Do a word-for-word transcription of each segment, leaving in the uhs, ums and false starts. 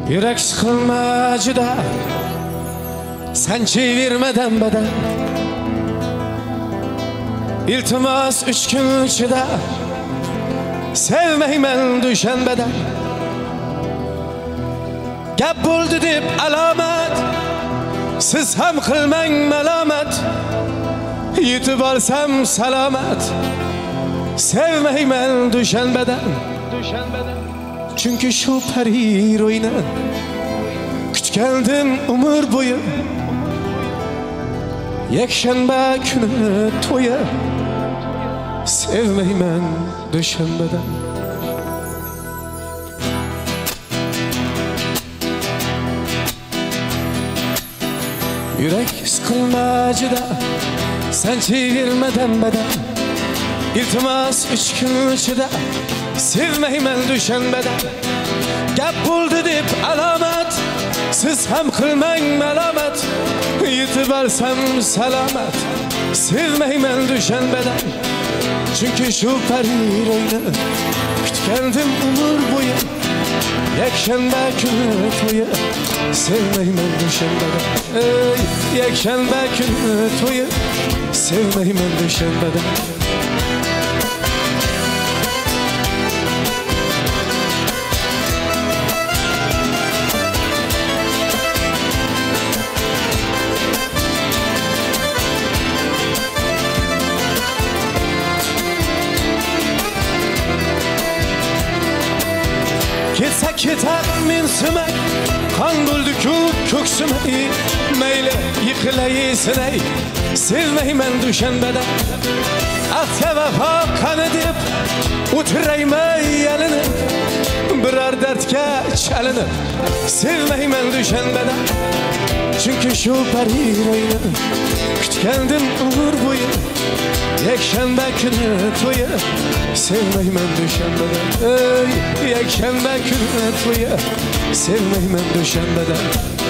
Yürek sıkılma juda, sen çevirmeden beden. İltimas üç gün içinde, sevmeymen düşen beden. Gap buldu deb alamet, siz ham qilmang malomat. Yetib olsam salomat, sevmeymen düşen beden. Çünkü şu peri ro'yini kutgandim umr bo'yi. Yakshanba kuni to'yi, sevmeymen dushanbadan. Yürek sıkılma juda, sen çevirmeden beden. İltimas üç gün içinde, sevmeymen dushanbadan. Gap buldu deb alamat, siz ham qilmang malomat. Yetib olsam salomat, sevmeymen dushanbadan. Çünkü şu peri ro'yini kutgandim umr bo'yi. Yakshanba kuni to'yi, sevmeymen dushanbadan. Ey yakshanba kuni to'yi, sevmeymen dushanbadan. Ketsa ketar mensimak, qon bo'ldi-ku ko'ksima. Mayli yiqilay sinay, sevmeymen dushanbadan. Ahd vafo qani deb o'tirayman yalinib, biror dardga chalinib, sevmeymen dushanbadan. Çünkü şu peri ro'yini kutgandim umr bo'yi. Yakshanba kuni to'yi, sevmeymen dushanbadan. Ey yakshanba kuni to'yi, sevmeymen dushanbadan.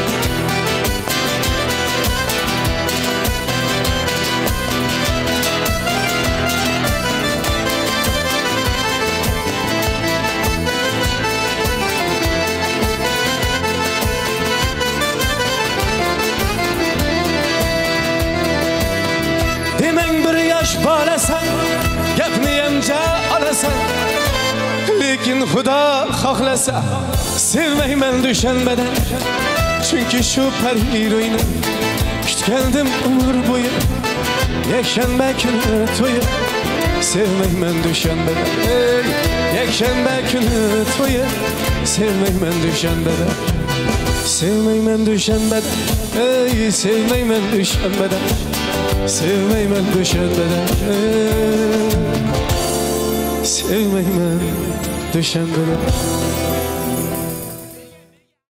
Demang bir yosh bolasan, gapni yamja olasan. Lekin Xudo xohlasa, sevmeymen dushanbadan. Çünkü şu peri ro'yini kutgandim umr bo'yi. Yakshanba kuni to'yi, sevmeymen dushanbadan. Ey yakshanba kuni to'yi, sevmeymen dushanbadan. Sevmeymen dushanbadan. Ey sevmeymen dushanbadan. Sevmeymen dushanbadan. Sevmeymen dushanbadan.